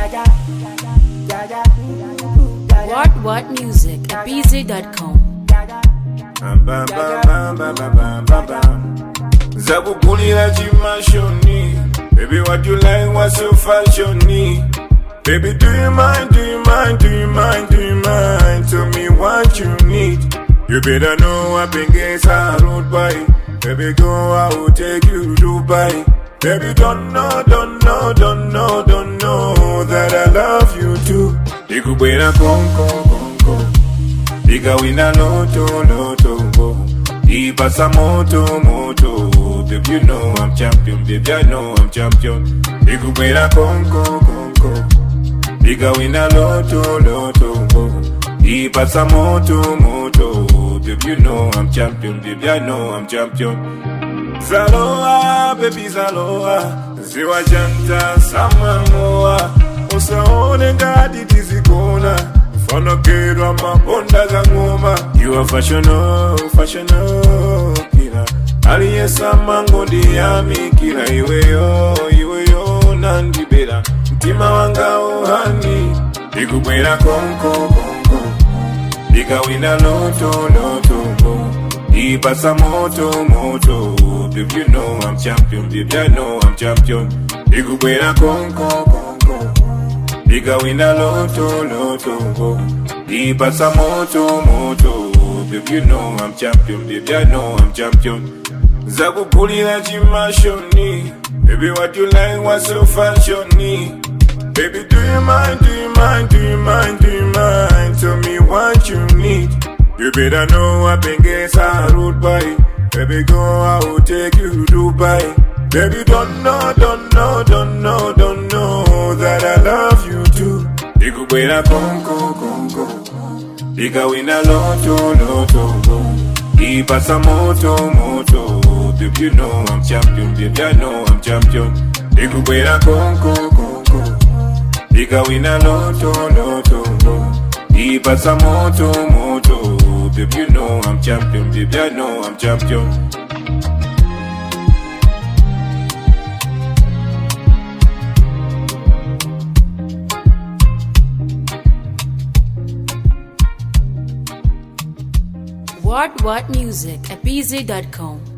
What music at bz.com. Zakugulira chimashoni. Baby, what you like, what's so fashiony? Baby, do you mind, do you mind, do you mind, do you mind? Tell me what you need. You better know I've been getting a road by. Baby, go, I will take you to Dubai. Baby, don't know that I love you too. Ikubwera konko, ikawina loto, ipasa moto. Baby, you know I'm champion, baby, I know I'm champion. Ikubwera konko, ikawina loto, ipasa moto. Baby, you know I'm champion, baby, I know I'm champion. Zaloa, baby Zaloa, ziwa janta sama moa. Usaone ngadi tizikona, mfano kerwa mabonda za ngoma. You are fashiono, kila aliye sama ngondi yami. Kila iweyo nandibera, mtima wanga uhani. Ikubwera konko, ikawina loto, ipasa moto. Baby, you know I'm champion, baby, I know I'm champion. Ikubwera konko, ikawina loto, ipasa moto. Baby, you know I'm champion, baby, I know I'm champion. Zakugulira chimashoni. Baby, what you like, what's so fashiony? Baby, do you mind, do you mind, do you mind, do you mind? Tell me what you need. You better know I've been getting a road by. Baby, go, I will take you to Dubai. Baby, don't know that I love you too. Ikubwera konko, ikawina loto, ipasa moto. Baby, you know I'm champion, baby, I know I'm champion. Ikubwera konko, ikawina loto, ipasa moto. Baby, you know I'm champion, baby, I know I'm champion. What music at bz.com.